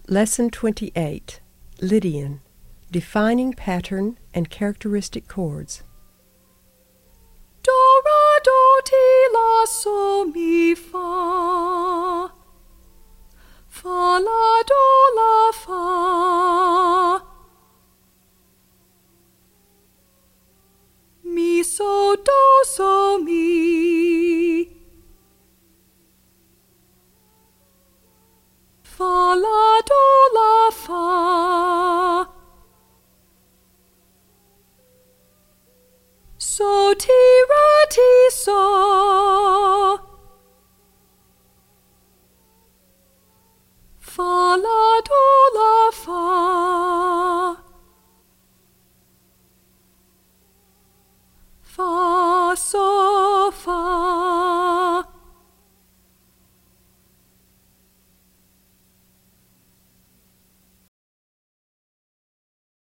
Lesson 28, Lydian, Defining Pattern and Characteristic Chords. Do, ra, do, ti, la, so, mi, fa.